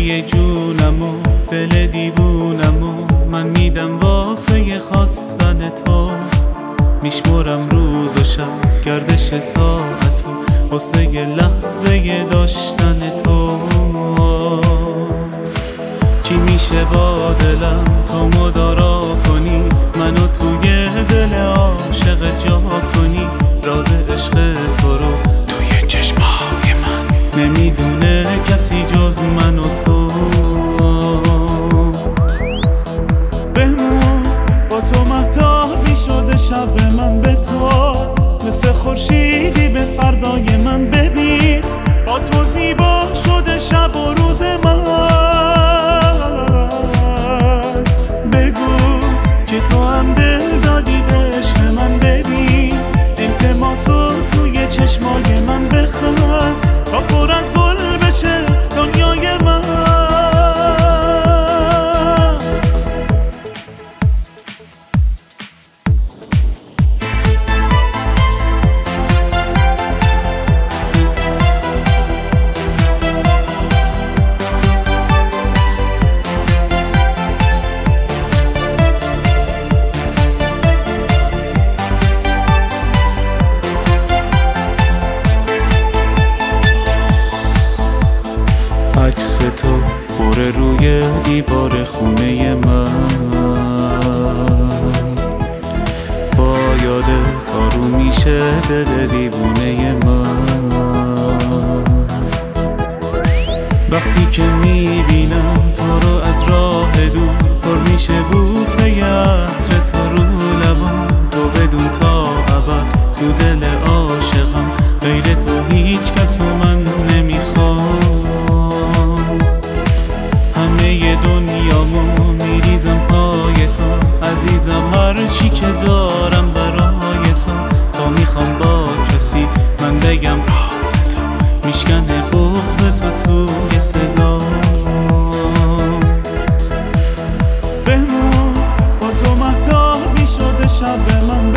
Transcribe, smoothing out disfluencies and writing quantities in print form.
توی جونم و دل دیوونم و من میدم واسه خواستن تو. میشمرم روز و شب گردش ساعت و واسه لحظه داشتن تو. چی میشه با دلم تو مدارا کنی، منو توی دل عاشق جا کنی. راز عشق تو رو توی چشمای من نمیدونه کسی جز من و تو. بمون با تو مهتابی شده شب من به تو، مثل خورشیدی به فردای من. ببین با تو زیبا شده شب و روز من. بگو که تو هم دل دادی به عشق من. ببین التماسو توی چشمای من بخوام تا پر از گل بشه دنیای من. عکس تو بره روی دیوار خونه من، با یاد تارو میشه دل دیوونه من. وقتی که میبینم تو رو از راه دور، پر میشه بوسه عطر تو رو لبم. تو بدون تا ابد تو دل عاشقم، غیر تو هیچ کس رو من نمیخوام. همه دنیامو میریزم پای تو عزیزم، هر چی که دارم برای تو. تا میخوام با کسی من بگم راز تو، میشکنه بغض تو توی صدا. بمون با تو مهتابی شده شب من.